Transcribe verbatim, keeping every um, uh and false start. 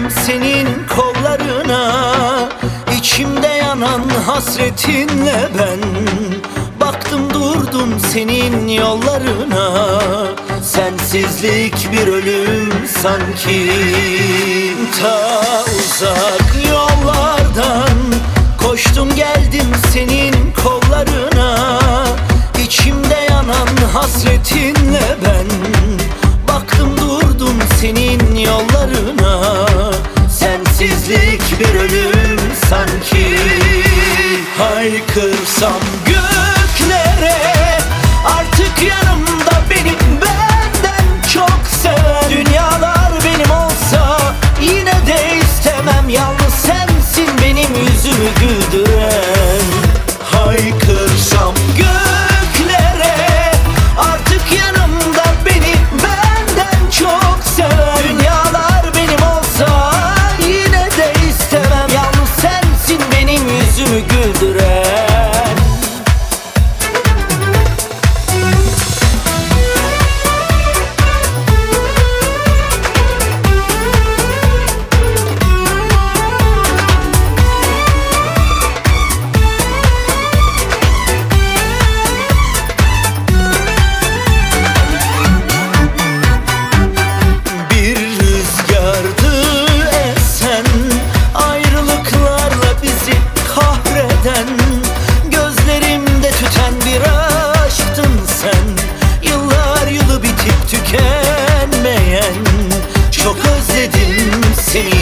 senin kollarına, içimde yanan hasretinle ben baktım durdum senin yollarına. Sensizlik bir ölüm sanki. Ta uzak yollardan koştum geldim senin kollarına, içimde yanan hasretinle ben baktım durdum senin yollarına. Sensizlik bir ölüm sanki. Haykırsam göklere artık yanımda beni benden çok seven. Dünyalar benim olsa yine de istemem, yalnız sensin benim yüzümü güldüren. Haykırsam göklere artık yanımda beni benden çok seven. Dünyalar benim olsa yine de istemem, yalnız sensin benim yüzümü güldüren. Gözlerimde tüten bir aşktın sen, yıllar yılı bitip tükenmeyen. Çok özledim seni